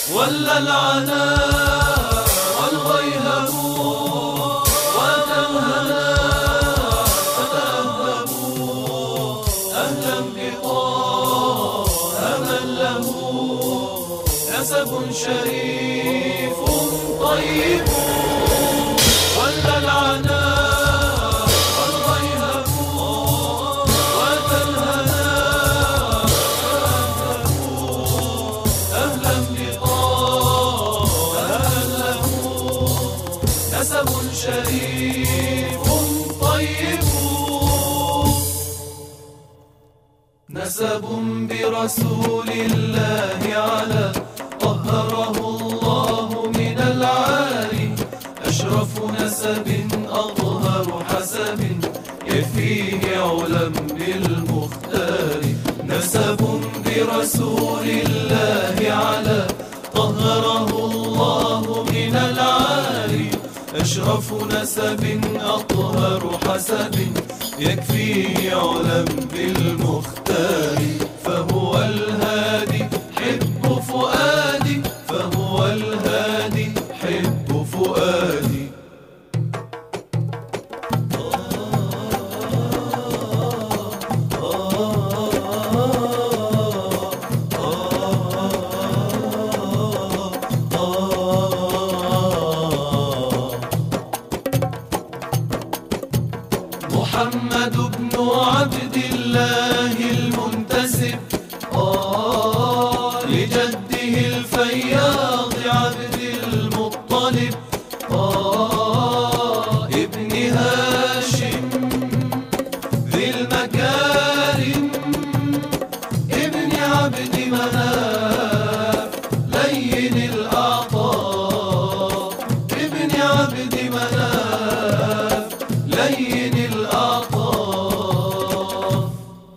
ولا العناء والغيهب وتنهنا فتأهبوا أهلا بطه من له نسب شريف طيب. ولا العناء والغيهب وتنهنا فتأهبوا أهلا نسب شريف طيب. نسب برسول الله على طهره الله من العالي أشرف نسب أطهر حسب يفيه علم بالمختار. نسب برسول الله على طهره الله من العالي أشرف نسب أطهر حسب يكفيه علم بالمختار. فهو الهادي حب فؤادي فهو الهادي حب فؤادي. محمد بن عبد الله المنتسب لجده الفياض عبد المطلب ابن هاشم ذي المكارم ابن عبد مناف لين الأعطاء ابن عبد مناف لين الأعطاء.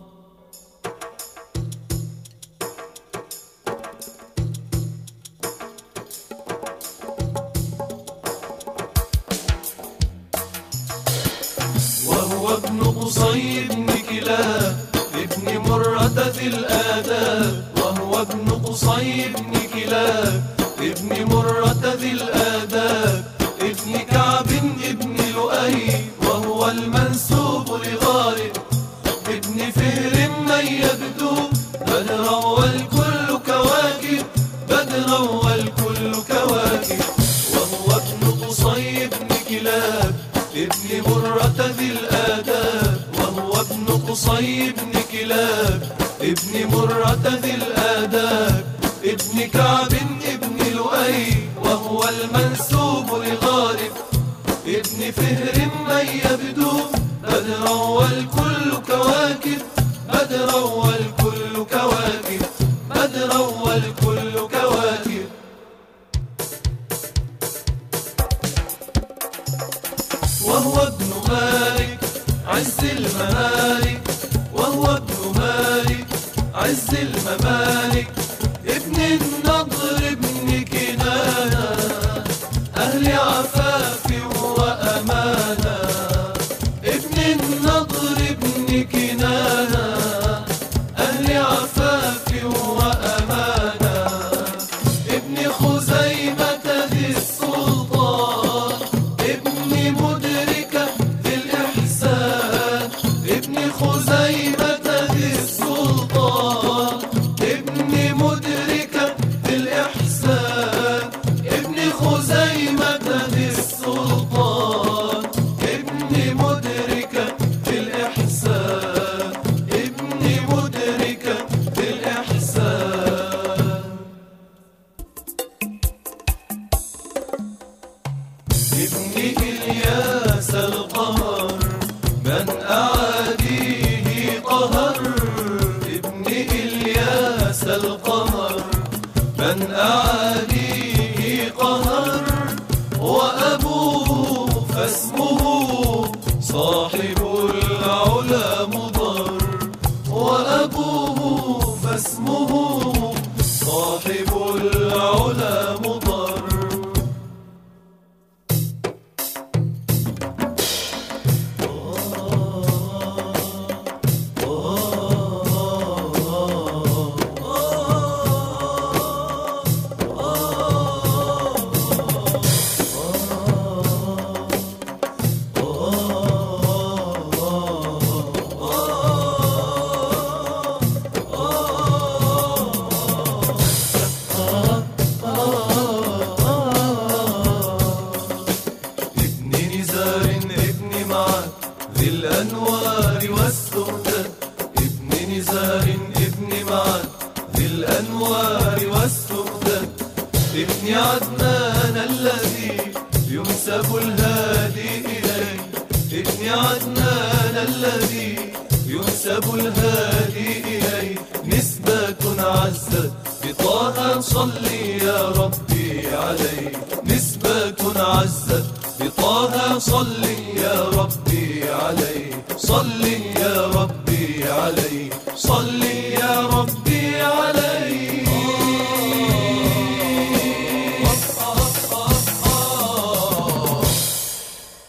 وهو ابن قصي بن كلاب ابن مرة ذي الآداب. وهو ابن قصي بن كلاب ابن مرة ذي الآداب ابن كعب ابن لؤي. وهو المنسوب لغالب ابن فهر من يبدو بدرا والكل كواكب بدرا والكل كواكب. وهو ابن قصي بن كلاب ابن مرة ذي الآداب. وهو ابن قصي بن كلاب ابن مرة ذي الآداب ابن كعب ابن لؤي. وهو المنسوب لغالب ابن فهر من يبدو بدرا والكل كواكب بدرا والكل كواكب بدرا والكل كواكب. وهو ابن مالك عز الممالك. وهو ابن مالك عز الممالك ابن النضر ابن كنانة أهل عفاف وأمانة. ابن النضر ابن كنانة أهل عفاف وأمانة. ابن خزيمة ذي السلطان ابن مدركة ذي الإحسان. ابن خزيمة ذي السلطان ابن مدركة ذي الإحسان. ابن خزيمة ذي السلطان ابن مدركة ذي الإحسان ابن مدركة ذي الإحسان. ابن إلياس القمر من أعاديه قهر. ابن إلياس القمر من أعاديه قهر. وأبوه فاسمه صاحب العلا مضر. وأبوه فاسمه صاحب العلا مضر. ابن عدنان الذي ينسب الهادي إليه، ابن عدنان الذي ينسب الهادي إليه. نسبة عزت بطه صلي يا ربي عليه، نسبة عزت بطه صلي يا ربي عليه، صلي